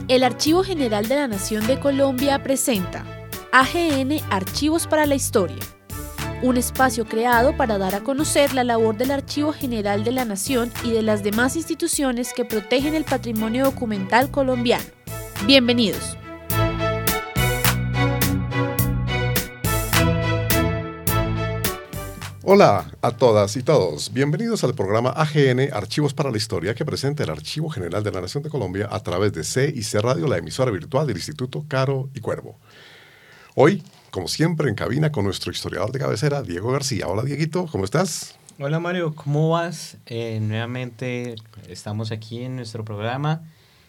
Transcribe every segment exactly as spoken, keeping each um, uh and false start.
El Archivo General de la Nación de Colombia presenta A G N Archivos para la Historia, un espacio creado para dar a conocer la labor del Archivo General de la Nación y de las demás instituciones que protegen el patrimonio documental colombiano. Bienvenidos. Hola a todas y todos, bienvenidos al programa A G N Archivos para la Historia que presenta el Archivo General de la Nación de Colombia a través de C I C Radio, la emisora virtual del Instituto Caro y Cuervo. Hoy, como siempre, en cabina con nuestro historiador de cabecera, Diego García. Hola, Dieguito, ¿cómo estás? Hola, Mario, ¿cómo vas? Eh, nuevamente estamos aquí en nuestro programa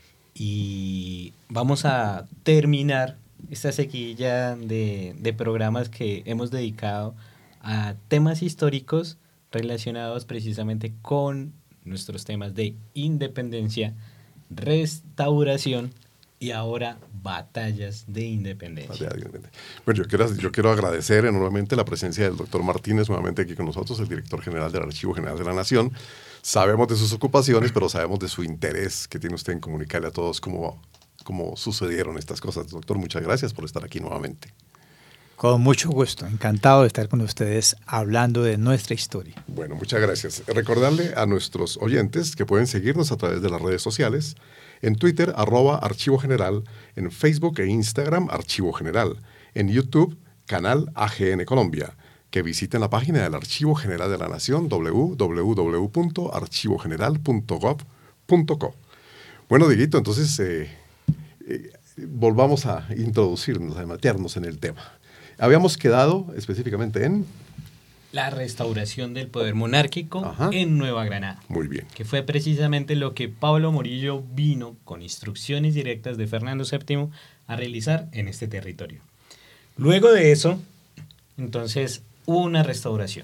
y vamos a terminar esta sequilla de, de programas que hemos dedicado a temas históricos relacionados precisamente con nuestros temas de independencia, restauración y ahora batallas de independencia. Bueno, yo quiero, yo quiero agradecer enormemente la presencia del doctor Martínez nuevamente aquí con nosotros, el director general del Archivo General de la Nación. Sabemos de sus ocupaciones, pero sabemos de su interés que tiene usted en comunicarle a todos cómo, cómo sucedieron estas cosas. Doctor, muchas gracias por estar aquí nuevamente. Con mucho gusto, encantado de estar con ustedes hablando de nuestra historia. Bueno, muchas gracias. Recordarle a nuestros oyentes que pueden seguirnos a través de las redes sociales, en Twitter, arroba Archivo General, en Facebook e Instagram, Archivo General, en YouTube, canal A G N Colombia, que visiten la página del Archivo General de la Nación, doble u doble u doble u punto archivo general punto gob punto co. Bueno, Dieguito, entonces eh, eh, volvamos a introducirnos, a meternos en el tema. Habíamos quedado específicamente en... La restauración del poder monárquico Ajá. en Nueva Granada. Muy bien. Que fue precisamente lo que Pablo Morillo vino con instrucciones directas de Fernando séptimo a realizar en este territorio. Luego de eso, entonces, hubo una restauración.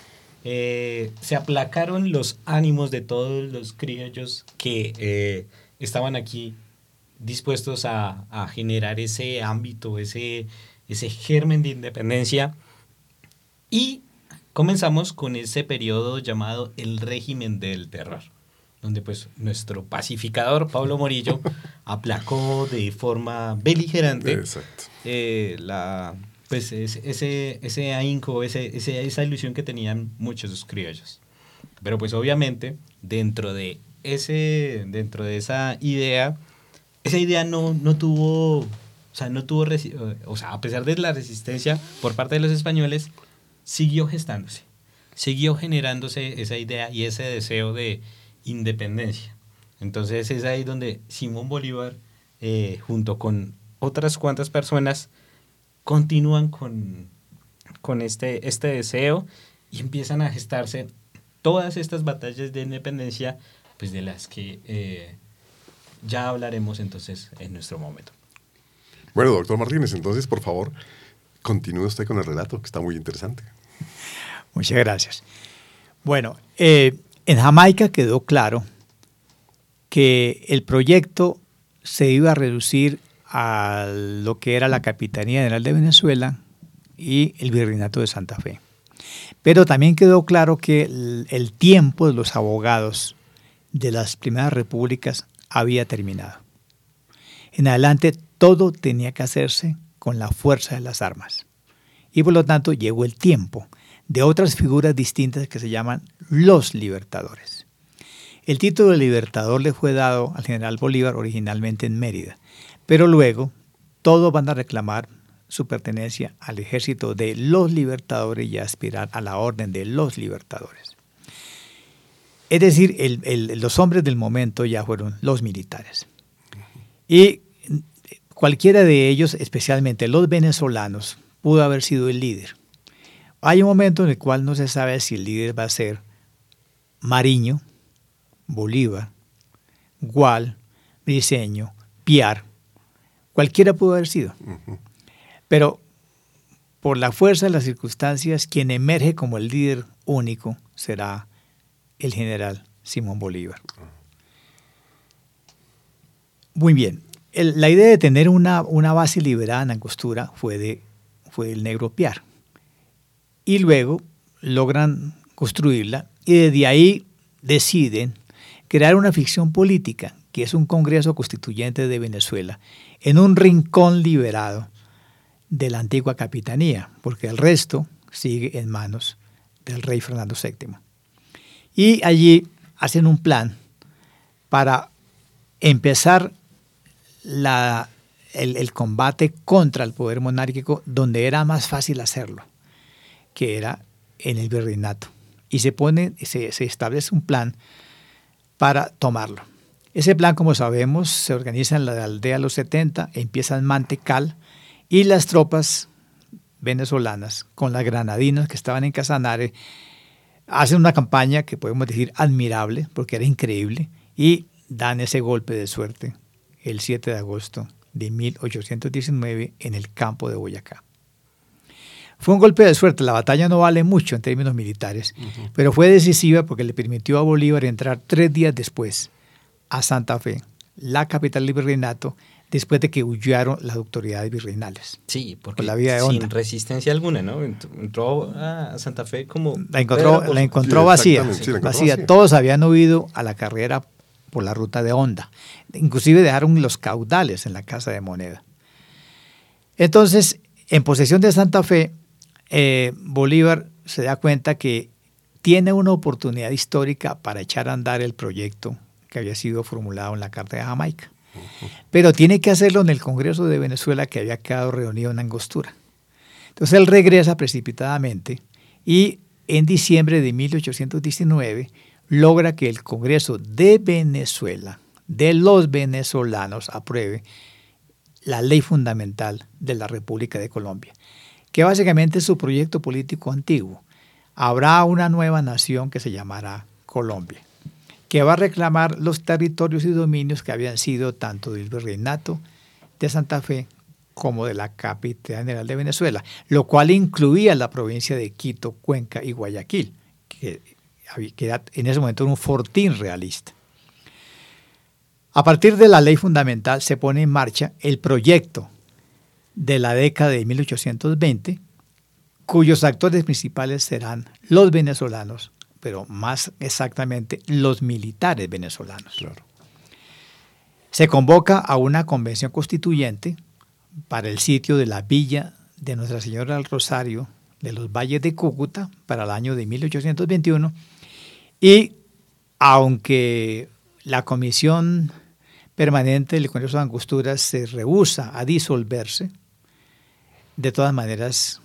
Eh, se aplacaron los ánimos de todos los criollos que eh, estaban aquí dispuestos a, a generar ese ámbito, ese... ese germen de independencia, y comenzamos con ese periodo llamado el régimen del terror, donde pues nuestro pacificador Pablo Morillo aplacó de forma beligerante eh, la, pues ese, ese ahínco, ese, ese, esa ilusión que tenían muchos criollos. Pero pues obviamente dentro de, ese, dentro de esa idea, esa idea no, no tuvo... O sea, no tuvo, o sea, a pesar de la resistencia por parte de los españoles, siguió gestándose, siguió generándose esa idea y ese deseo de independencia. Entonces es ahí donde Simón Bolívar, eh, junto con otras cuantas personas, continúan con, con este, este deseo y empiezan a gestarse todas estas batallas de independencia, pues de las que eh, ya hablaremos entonces en nuestro momento. Bueno, doctor Martínez, entonces, por favor, continúe usted con el relato, que está muy interesante. Muchas gracias. Bueno, eh, en Jamaica quedó claro que el proyecto se iba a reducir a lo que era la Capitanía General de Venezuela y el Virreinato de Santa Fe. Pero también quedó claro que el, el tiempo de los abogados de las primeras repúblicas había terminado. En adelante, todo tenía que hacerse con la fuerza de las armas. Y por lo tanto llegó el tiempo de otras figuras distintas que se llaman los libertadores. El título de libertador le fue dado al general Bolívar originalmente en Mérida, pero luego todos van a reclamar su pertenencia al ejército de los libertadores y a aspirar a la orden de los libertadores. Es decir, el, el, los hombres del momento ya fueron los militares. Y cualquiera de ellos, especialmente los venezolanos, pudo haber sido el líder. Hay un momento en el cual no se sabe si el líder va a ser Mariño, Bolívar, Gual, Briceño, Piar. Cualquiera pudo haber sido. Uh-huh. Pero por la fuerza de las circunstancias, quien emerge como el líder único será el general Simón Bolívar. Muy bien. El, la idea de tener una, una base liberada en Angostura fue, de, fue el negro Piar. Y luego logran construirla y desde ahí deciden crear una ficción política que es un Congreso Constituyente de Venezuela en un rincón liberado de la antigua capitanía, porque el resto sigue en manos del rey Fernando séptimo. Y allí hacen un plan para empezar la, el, el combate contra el poder monárquico donde era más fácil hacerlo, que era en el virreinato. Y se, pone, se, se establece un plan para tomarlo. Ese plan, como sabemos, se organiza en la aldea de los setenta, empieza en Mantecal, y las tropas venezolanas, con las granadinas que estaban en Casanare, hacen una campaña que podemos decir admirable, porque era increíble, y dan ese golpe de suerte el siete de agosto de mil ochocientos diecinueve en el campo de Boyacá. Fue un golpe de suerte, la batalla no vale mucho en términos militares, uh-huh. pero fue decisiva porque le permitió a Bolívar entrar tres días después a Santa Fe, la capital del virreinato, después de que huyeron las autoridades virreinales. Sí, porque por la vía de sin Honda. Resistencia alguna, ¿no? Entró a Santa Fe como... La encontró, la encontró sí, vacía, sí, la encontró vacía. vacía. Todos habían huido a la carrera por la ruta de Honda. Inclusive dejaron los caudales en la Casa de Moneda. Entonces, en posesión de Santa Fe, eh, Bolívar se da cuenta que tiene una oportunidad histórica para echar a andar el proyecto que había sido formulado en la Carta de Jamaica. Pero tiene que hacerlo en el Congreso de Venezuela, que había quedado reunido en Angostura. Entonces él regresa precipitadamente y en diciembre de mil ochocientos diecinueve logra que el Congreso de Venezuela, de los venezolanos, apruebe la ley fundamental de la República de Colombia, que básicamente es su proyecto político antiguo. Habrá una nueva nación que se llamará Colombia, que va a reclamar los territorios y dominios que habían sido tanto del virreinato de Santa Fe como de la capital general de Venezuela, lo cual incluía la provincia de Quito, Cuenca y Guayaquil, que, que era en ese momento un fortín realista. A partir de la ley fundamental se pone en marcha el proyecto de la década de mil ochocientos veinte, cuyos actores principales serán los venezolanos, pero más exactamente los militares venezolanos. Claro. Se convoca a una convención constituyente para el sitio de la villa de Nuestra Señora del Rosario de los Valles de Cúcuta para el año de mil ochocientos veintiuno, y aunque la comisión permanente del Congreso de Angostura se rehúsa a disolverse, de todas maneras,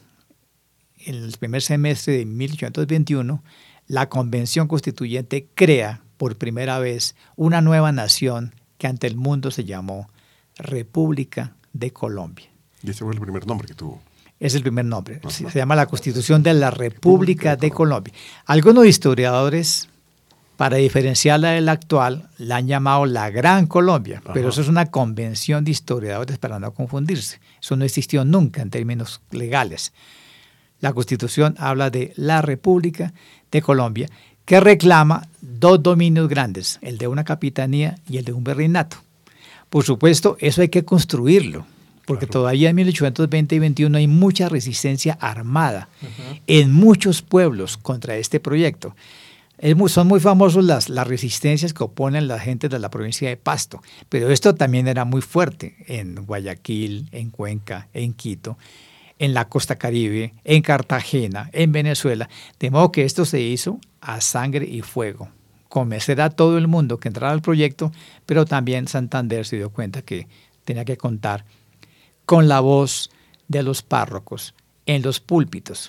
en el primer semestre de mil ochocientos veintiuno, la Convención Constituyente crea por primera vez una nueva nación que ante el mundo se llamó República de Colombia. Y ese fue el primer nombre que tuvo. Es el primer nombre. Ajá. Se llama la Constitución de la República de Colombia. Algunos historiadores, para diferenciarla de la actual, la han llamado la Gran Colombia, Ajá. pero eso es una convención de historiadores para no confundirse. Eso no existió nunca en términos legales. La Constitución habla de la República de Colombia, que reclama dos dominios grandes, el de una capitanía y el de un virreinato. Por supuesto, eso hay que construirlo, porque claro. todavía en mil ochocientos veinte y veintiuno hay mucha resistencia armada uh-huh. en muchos pueblos contra este proyecto. Es muy, son muy famosos las, las resistencias que oponen la gente de la provincia de Pasto, pero esto también era muy fuerte en Guayaquil, en Cuenca, en Quito, en la costa Caribe, en Cartagena, en Venezuela, de modo que esto se hizo a sangre y fuego. Convencer a todo el mundo que entrara al proyecto, pero también Santander se dio cuenta que tenía que contar con la voz de los párrocos en los púlpitos.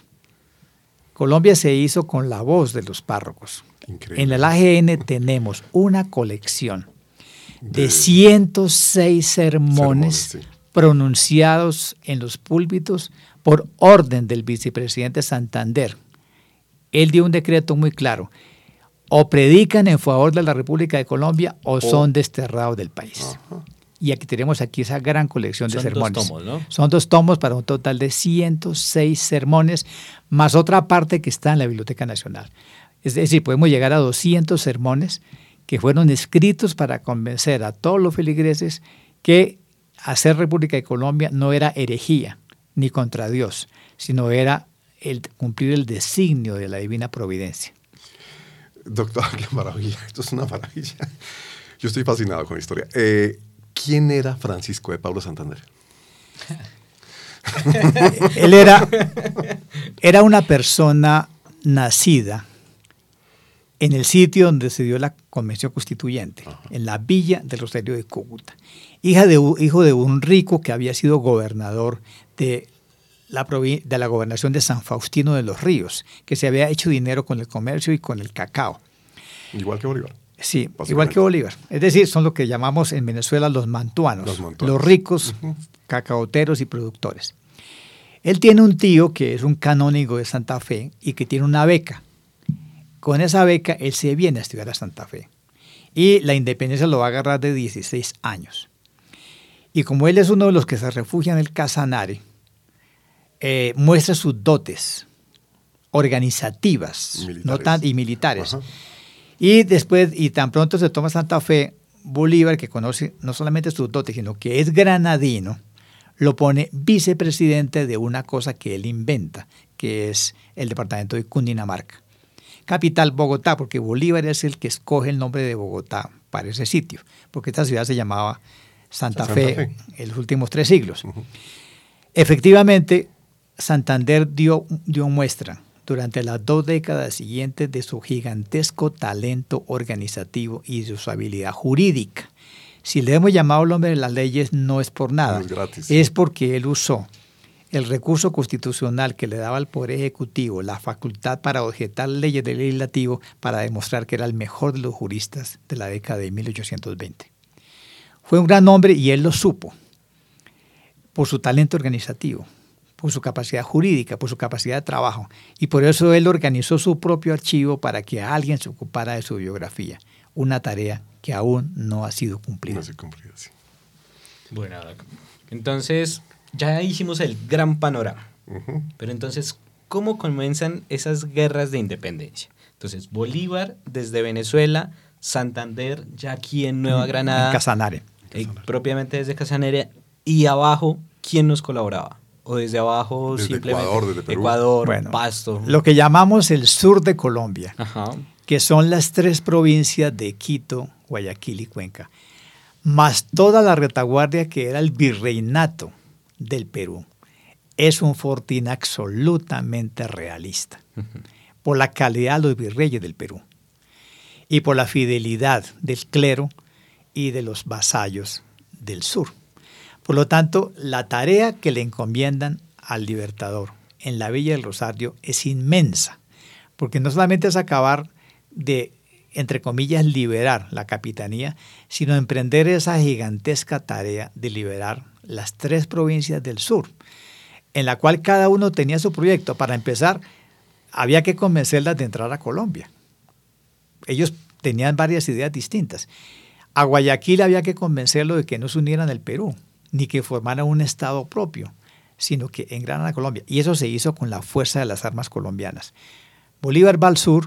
Colombia se hizo con la voz de los párrocos. Increíble. En el A G N tenemos una colección de, de ciento seis sermones, sermones sí. pronunciados en los púlpitos por orden del vicepresidente Santander. Él dio un decreto muy claro: o predican en favor de la República de Colombia o oh. son desterrados del país. Ajá. Y aquí tenemos aquí esa gran colección de son sermones. Dos tomos, ¿no? Son dos tomos para un total de ciento seis sermones, más otra parte que está en la Biblioteca Nacional. Es decir, podemos llegar a doscientos sermones que fueron escritos para convencer a todos los feligreses que hacer República de Colombia no era herejía ni contra Dios, sino era el cumplir el designio de la divina providencia. Doctor, qué maravilla, esto es una maravilla. Yo estoy fascinado con la historia. Eh, ¿Quién era Francisco de Paula Santander? Él era, era una persona nacida en el sitio donde se dio la Convención Constituyente, ajá, en la villa del Rosario de Cúcuta, hija de, hijo de un rico que había sido gobernador de la, de la gobernación de San Faustino de los Ríos, que se había hecho dinero con el comercio y con el cacao. Igual que Bolívar. Sí, igual que Bolívar. Es decir, son lo que llamamos en Venezuela los mantuanos, los, mantuanos. los ricos, uh-huh, cacaoteros y productores. Él tiene un tío que es un canónigo de Santa Fe y que tiene una beca. Con esa beca él se viene a estudiar a Santa Fe. Y la independencia lo va a agarrar de dieciséis años. Y como él es uno de los que se refugia en el Casanare, eh, muestra sus dotes organizativas militares. No tan, y militares. Ajá. Y después, y tan pronto se toma Santa Fe, Bolívar, que conoce no solamente sus dotes, sino que es granadino, lo pone vicepresidente de una cosa que él inventa, que es el departamento de Cundinamarca. Capital Bogotá, porque Bolívar es el que escoge el nombre de Bogotá para ese sitio, porque esta ciudad se llamaba Santa, Santa Fe, Fe en los últimos tres siglos. Uh-huh. Efectivamente, Santander dio, dio muestra durante las dos décadas siguientes de su gigantesco talento organizativo y de su habilidad jurídica. Si le hemos llamado el hombre de las leyes, no es por nada, no es gratis. Es porque él usó el recurso constitucional que le daba al Poder Ejecutivo la facultad para objetar leyes del legislativo para demostrar que era el mejor de los juristas de la década de mil ochocientos veinte. Fue un gran hombre y él lo supo por su talento organizativo, por su capacidad jurídica, por su capacidad de trabajo. Y por eso él organizó su propio archivo para que alguien se ocupara de su biografía. Una tarea que aún no ha sido cumplida. No se ha cumplido, sí. Bueno, entonces ya hicimos el gran panorama. Uh-huh. Pero entonces, ¿cómo comienzan esas guerras de independencia? Entonces, Bolívar desde Venezuela, Santander ya aquí en Nueva Granada. En Casanare. Eh, propiamente desde Casanare. Y abajo, ¿quién nos colaboraba? O desde abajo desde simplemente Ecuador, desde Perú. Ecuador, bueno, Pasto. Lo que llamamos el sur de Colombia, ajá, que son las tres provincias de Quito, Guayaquil y Cuenca, más toda la retaguardia que era el virreinato del Perú. Es un fortín absolutamente realista, uh-huh, por la calidad de los virreyes del Perú y por la fidelidad del clero y de los vasallos del sur. Por lo tanto, la tarea que le encomiendan al Libertador en la Villa del Rosario es inmensa, porque no solamente es acabar de, entre comillas, liberar la capitanía, sino emprender esa gigantesca tarea de liberar las tres provincias del sur, en la cual cada uno tenía su proyecto. Para empezar, había que convencerlas de entrar a Colombia. Ellos tenían varias ideas distintas. A Guayaquil había que convencerlo de que no se unieran al Perú, ni que formaran un estado propio, sino que engranan a Colombia. Y eso se hizo con la fuerza de las armas colombianas. Bolívar va al sur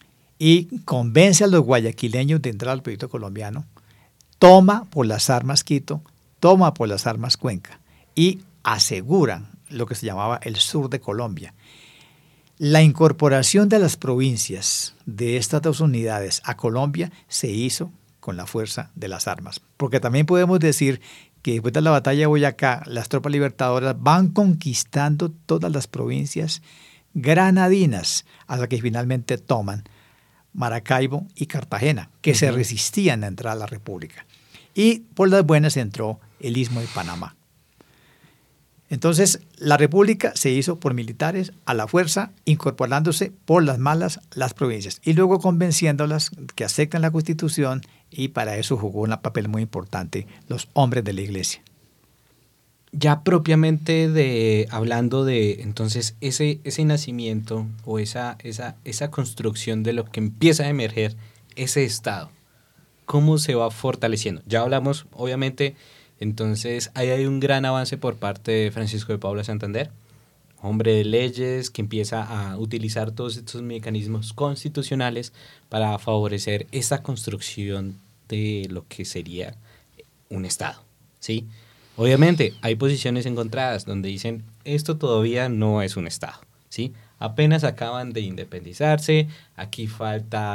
y convence a los guayaquileños de entrar al proyecto colombiano, toma por las armas Quito, toma por las armas Cuenca y aseguran lo que se llamaba el sur de Colombia. La incorporación de las provincias de estas dos unidades a Colombia se hizo con la fuerza de las armas, porque también podemos decir que después de la batalla de Boyacá, las tropas libertadoras van conquistando todas las provincias granadinas hasta que finalmente toman Maracaibo y Cartagena, que uh-huh. se resistían a entrar a la República. Y por las buenas entró el Istmo de Panamá. Entonces, la República se hizo por militares a la fuerza, incorporándose por las malas las provincias y luego convenciéndolas que acepten la Constitución, y para eso jugó un papel muy importante los hombres de la Iglesia. Ya propiamente de hablando de entonces ese, ese nacimiento o esa, esa, esa construcción de lo que empieza a emerger ese Estado, ¿cómo se va fortaleciendo? Ya hablamos, obviamente, entonces ahí hay un gran avance por parte de Francisco de Paula Santander, hombre de leyes que empieza a utilizar todos estos mecanismos constitucionales para favorecer esta construcción de lo que sería un Estado, ¿sí? Obviamente hay posiciones encontradas donde dicen esto todavía no es un Estado, ¿sí? Apenas acaban de independizarse, aquí falta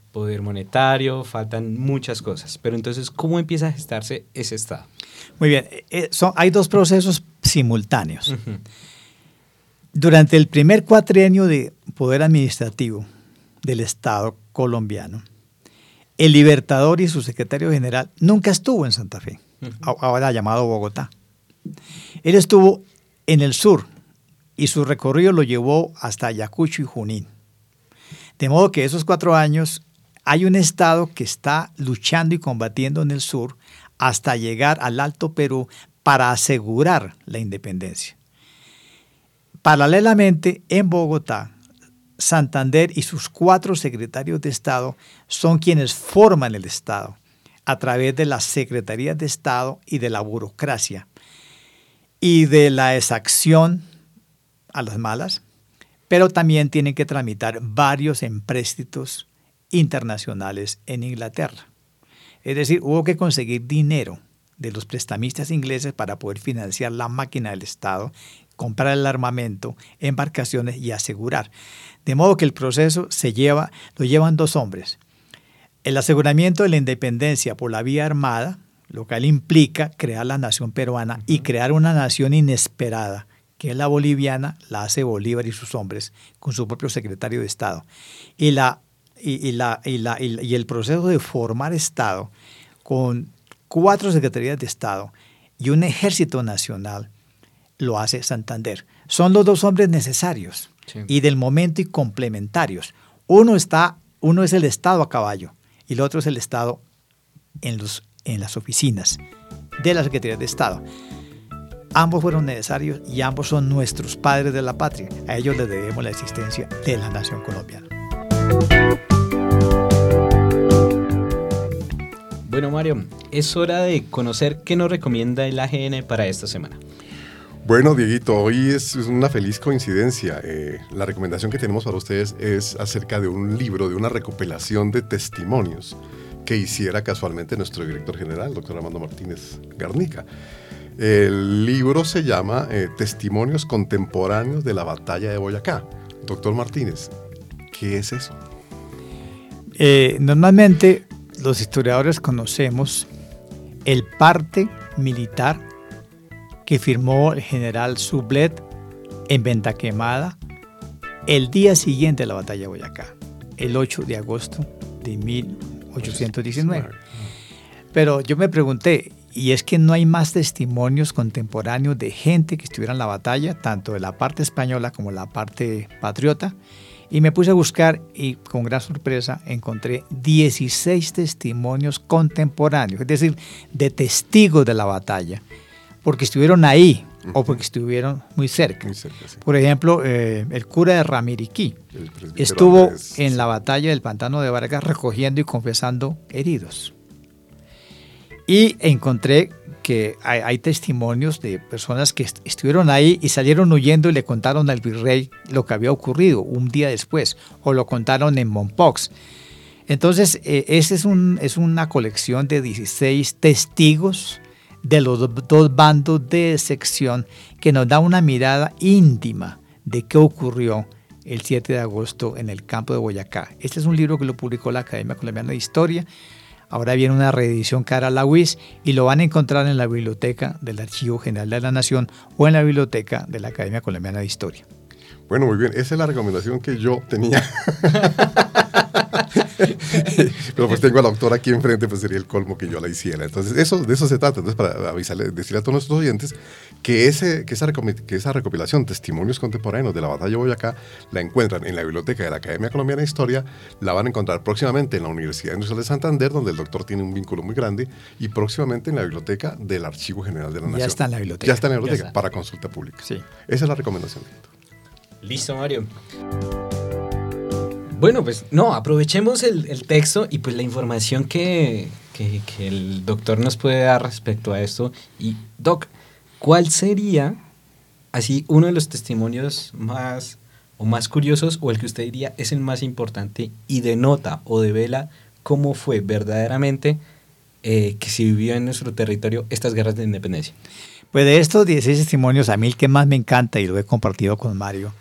poder monetario, faltan muchas cosas. Pero entonces, ¿cómo empieza a gestarse ese Estado? Muy bien, eh, son, hay dos procesos simultáneos. Uh-huh. Durante el primer cuatrienio de poder administrativo del Estado colombiano, el Libertador y su secretario general nunca estuvo en Santa Fe, uh-huh. ahora llamado Bogotá. Él estuvo en el sur y su recorrido lo llevó hasta Ayacucho y Junín. De modo que esos cuatro años hay un Estado que está luchando y combatiendo en el sur hasta llegar al Alto Perú para asegurar la independencia. Paralelamente, en Bogotá, Santander y sus cuatro secretarios de Estado son quienes forman el Estado a través de las secretarías de Estado y de la burocracia y de la exacción a las malas, pero también tienen que tramitar varios empréstitos internacionales en Inglaterra. Es decir, hubo que conseguir dinero de los prestamistas ingleses para poder financiar la máquina del Estado, comprar el armamento, embarcaciones y asegurar. De modo que el proceso se lleva, lo llevan dos hombres. El aseguramiento de la independencia por la vía armada, lo cual implica crear la nación peruana y crear una nación inesperada, que es la boliviana, la hace Bolívar y sus hombres con su propio secretario de Estado. Y, la, y, y, la, y, la, y, y el proceso de formar Estado con cuatro secretarías de Estado y un ejército nacional lo hace Santander. Son los dos hombres necesarios sí. y del momento y complementarios. Uno, está, uno es el Estado a caballo y el otro es el Estado en, los, en las oficinas de la Secretaría de Estado. Ambos fueron necesarios y ambos son nuestros padres de la patria. A ellos les debemos la existencia de la nación colombiana. Bueno, Mario, es hora de conocer qué nos recomienda el A G N para esta semana. Bueno, Dieguito, hoy es una feliz coincidencia. Eh, la recomendación que tenemos para ustedes es acerca de un libro, de una recopilación de testimonios que hiciera casualmente nuestro director general, doctor Armando Martínez Garnica. El libro se llama eh, Testimonios Contemporáneos de la Batalla de Boyacá. Doctor Martínez, ¿qué es eso? Eh, normalmente los historiadores conocemos el parte militar que firmó el general Sublet en Venta Quemada el día siguiente de la batalla de Boyacá, el ocho de agosto de mil ochocientos diecinueve. Pero yo me pregunté, y es que no hay más testimonios contemporáneos de gente que estuviera en la batalla, tanto de la parte española como de la parte patriota, y me puse a buscar y con gran sorpresa encontré dieciséis testimonios contemporáneos, es decir, de testigos de la batalla, porque estuvieron ahí uh-huh. o porque estuvieron muy cerca. Muy cerca sí. Por ejemplo, eh, el cura de Ramiriquí estuvo Andrés, en sí. la batalla del Pantano de Vargas recogiendo y confesando heridos. Y encontré que hay, hay testimonios de personas que est- estuvieron ahí y salieron huyendo y le contaron al virrey lo que había ocurrido un día después, o lo contaron en Mompox. Entonces, eh, esa es, un, es una colección de dieciséis testigos de los do- dos bandos de sección que nos da una mirada íntima de qué ocurrió el siete de agosto en el campo de Boyacá. Este es un libro que lo publicó la Academia Colombiana de Historia. Ahora viene una reedición cara a la U I S y lo van a encontrar en la biblioteca del Archivo General de la Nación o en la biblioteca de la Academia Colombiana de Historia. Bueno, muy bien. Esa es la recomendación que yo tenía. Pero pues tengo a la doctora aquí enfrente, pues sería el colmo que yo la hiciera. Entonces, eso, de eso se trata. Entonces, para avisarle, decirle a todos nuestros oyentes que, ese, que, esa, que esa recopilación, Testimonios Contemporáneos de la Batalla de Boyacá, la encuentran en la biblioteca de la Academia Colombiana de Historia, la van a encontrar próximamente en la Universidad Industrial de Santander, donde el doctor tiene un vínculo muy grande, y próximamente en la biblioteca del Archivo General de la Nación. Ya está en la biblioteca. Ya está en la biblioteca, para consulta pública. Sí. Esa es la recomendación. Listo, Mario. Bueno, pues no, aprovechemos el, el texto y pues la información que, que, que el doctor nos puede dar respecto a esto. Y, Doc, ¿cuál sería así uno de los testimonios más o más curiosos o el que usted diría es el más importante y denota o devela cómo fue verdaderamente eh, que se vivió en nuestro territorio estas guerras de independencia? Pues de estos dieciséis testimonios, a mí el que más me encanta y lo he compartido con Mario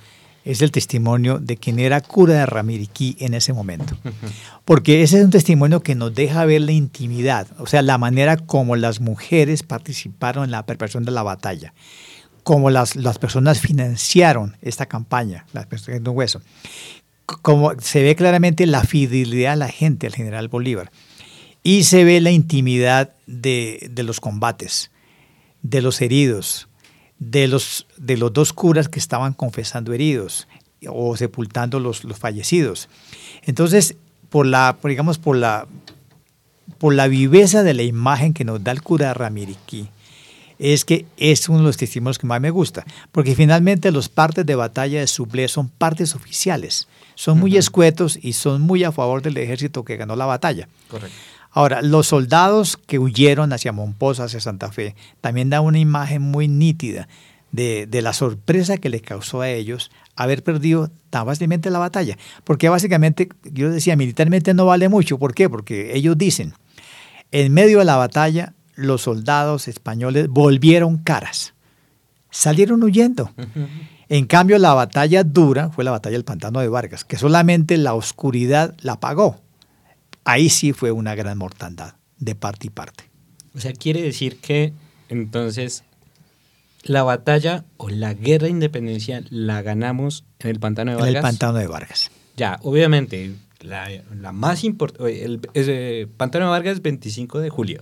es el testimonio de quien era cura de Ramiriquí en ese momento. Porque ese es un testimonio que nos deja ver la intimidad, o sea, la manera como las mujeres participaron en la preparación de la batalla, como las, las personas financiaron esta campaña, las personas de un hueso. Como se ve claramente la fidelidad a la gente al general Bolívar. Y se ve la intimidad de, de los combates, de los heridos, de los, de los dos curas que estaban confesando heridos o sepultando los, los fallecidos. Entonces, por la, por, digamos, por la, por la viveza de la imagen que nos da el cura de Ramiriquí, es que es uno de los testimonios que más me gusta, porque finalmente los partes de batalla de Sublé son partes oficiales, son muy uh-huh. escuetos y son muy a favor del ejército que ganó la batalla. Correcto. Ahora, los soldados que huyeron hacia Mompox, hacia Santa Fe, también dan una imagen muy nítida de, de la sorpresa que les causó a ellos haber perdido tan fácilmente la batalla. Porque básicamente, yo decía, militarmente no vale mucho. ¿Por qué? Porque ellos dicen, en medio de la batalla, los soldados españoles volvieron caras, salieron huyendo. Uh-huh. En cambio, la batalla dura fue la batalla del Pantano de Vargas, que solamente la oscuridad la pagó. Ahí sí fue una gran mortandad de parte y parte. O sea, quiere decir que entonces la batalla o la guerra de independencia la ganamos en el Pantano de Vargas. En el Pantano de Vargas. Ya, obviamente, la, la más importante, el, el, el Pantano de Vargas, veinticinco de julio.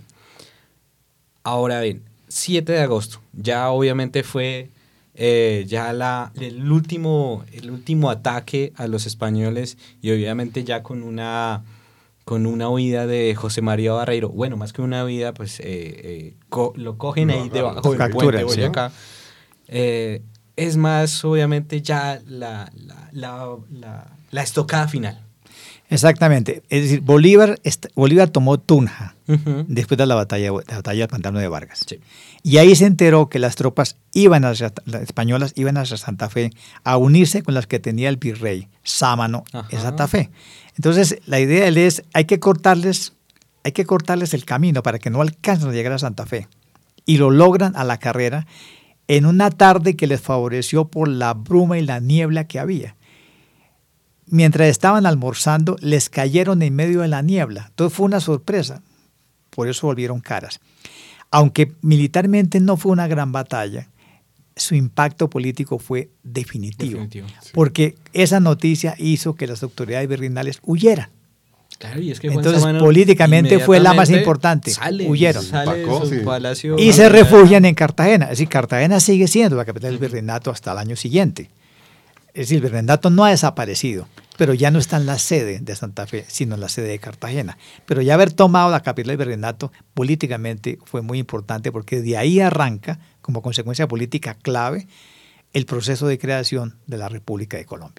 Ahora bien, siete de agosto, ya obviamente fue eh, ya la, el, último, el último ataque a los españoles y obviamente ya con una... con una huida de José María Barreiro. Bueno, más que una huida, pues eh, eh, co- lo cogen ahí no, debajo del puente de Boyacá. ¿Sí? Eh, es más, obviamente, ya la, la, la, la, la estocada final. Exactamente. Es decir, Bolívar, est- Bolívar tomó Tunja uh-huh. después de la batalla, la batalla del Pantano de Vargas. Sí. Y ahí se enteró que las tropas iban hacia, las españolas iban hacia Santa Fe a unirse con las que tenía el virrey Sámano uh-huh. en Santa Fe. Entonces, la idea de él es, hay que cortarles, hay que cortarles el camino para que no alcancen a llegar a Santa Fe. Y lo logran a la carrera en una tarde que les favoreció por la bruma y la niebla que había. Mientras estaban almorzando, les cayeron en medio de la niebla. Entonces fue una sorpresa. Por eso volvieron caras. Aunque militarmente no fue una gran batalla, su impacto político fue definitivo, definitivo sí. porque esa noticia hizo que las autoridades virreinales huyeran. Claro, y es que Juan Entonces, Sámano políticamente fue la más importante. Sale, huyeron. Sale de su sí. palacio, y se refugian en Cartagena. Es decir, Cartagena sigue siendo la capital del virreinato hasta el año siguiente. Es decir, el virreinato no ha desaparecido, pero ya no está en la sede de Santa Fe, sino en la sede de Cartagena. Pero ya haber tomado la capital del virreinato políticamente fue muy importante porque de ahí arranca, como consecuencia política clave, el proceso de creación de la República de Colombia.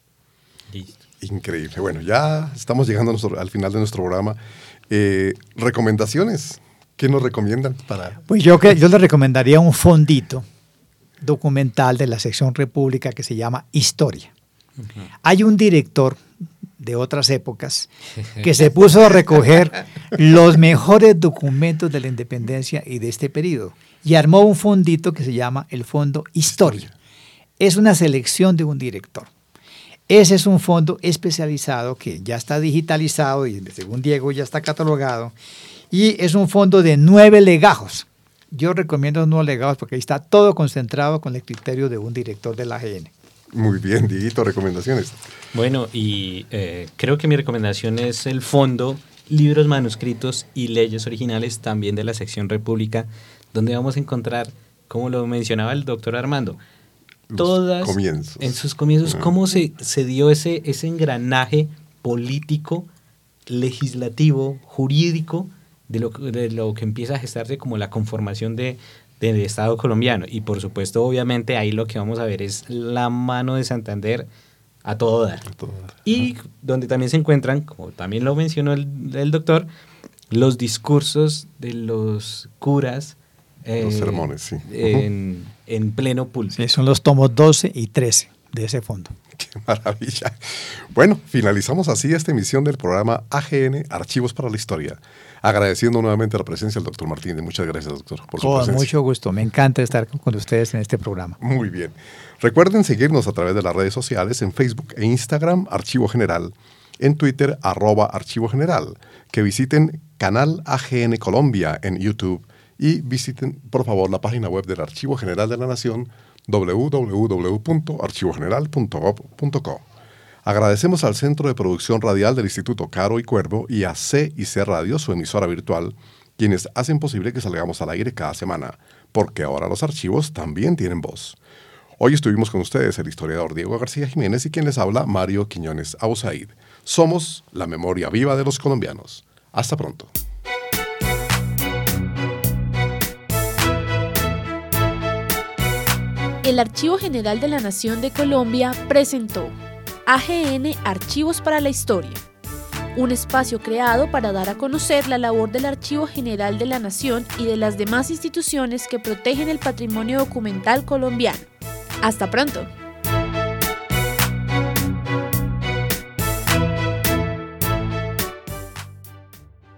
Listo. Increíble. Bueno, ya estamos llegando a nuestro, al final de nuestro programa. Eh, ¿Recomendaciones? ¿Qué nos recomiendan para...? Pues yo, que, yo les recomendaría un fondito documental de la sección República que se llama Historia. Uh-huh. Hay un director de otras épocas que se puso a recoger los mejores documentos de la independencia y de este periodo y armó un fondito que se llama el Fondo Historia. Es una selección de un director. Ese es un fondo especializado que ya está digitalizado y según Diego ya está catalogado y es un fondo de nueve legajos. Yo recomiendo los nueve legajos porque ahí está todo concentrado con el criterio de un director de la A G N. Muy bien, Dieguito, recomendaciones. Bueno, y eh, creo que mi recomendación es el fondo Libros Manuscritos y Leyes Originales, también de la sección República, donde vamos a encontrar, como lo mencionaba el doctor Armando, Los todas comienzos. en sus comienzos, uh-huh. cómo se, se dio ese, ese engranaje político, legislativo, jurídico, de lo, de lo que empieza a gestarse como la conformación de, del Estado colombiano. Y por supuesto, obviamente, ahí lo que vamos a ver es la mano de Santander a todo dar. A todo dar. Y uh-huh. donde también se encuentran, como también lo mencionó el, el doctor, los discursos de los curas. Eh, los sermones, sí. En, en pleno púlpito. Sí, son los tomos doce y trece de ese fondo. Qué maravilla. Bueno, finalizamos así esta emisión del programa A G N, Archivos para la Historia. Agradeciendo nuevamente la presencia del doctor Martínez. Muchas gracias, doctor, por su Con presencia. mucho gusto. Me encanta estar con ustedes en este programa. Muy bien. Recuerden seguirnos a través de las redes sociales en Facebook e Instagram, Archivo General, en Twitter, arroba Archivo General, que visiten Canal A G N Colombia en YouTube y visiten, por favor, la página web del Archivo General de la Nación, doble u doble u doble u punto archivo general punto gov punto co. Agradecemos al Centro de Producción Radial del Instituto Caro y Cuervo y a C y C Radio, su emisora virtual, quienes hacen posible que salgamos al aire cada semana, porque ahora los archivos también tienen voz. Hoy estuvimos con ustedes el historiador Diego García Jiménez y quien les habla, Mario Quiñones Abusaid. Somos la memoria viva de los colombianos. Hasta pronto. El Archivo General de la Nación de Colombia presentó A G N Archivos para la Historia, un espacio creado para dar a conocer la labor del Archivo General de la Nación y de las demás instituciones que protegen el patrimonio documental colombiano. ¡Hasta pronto!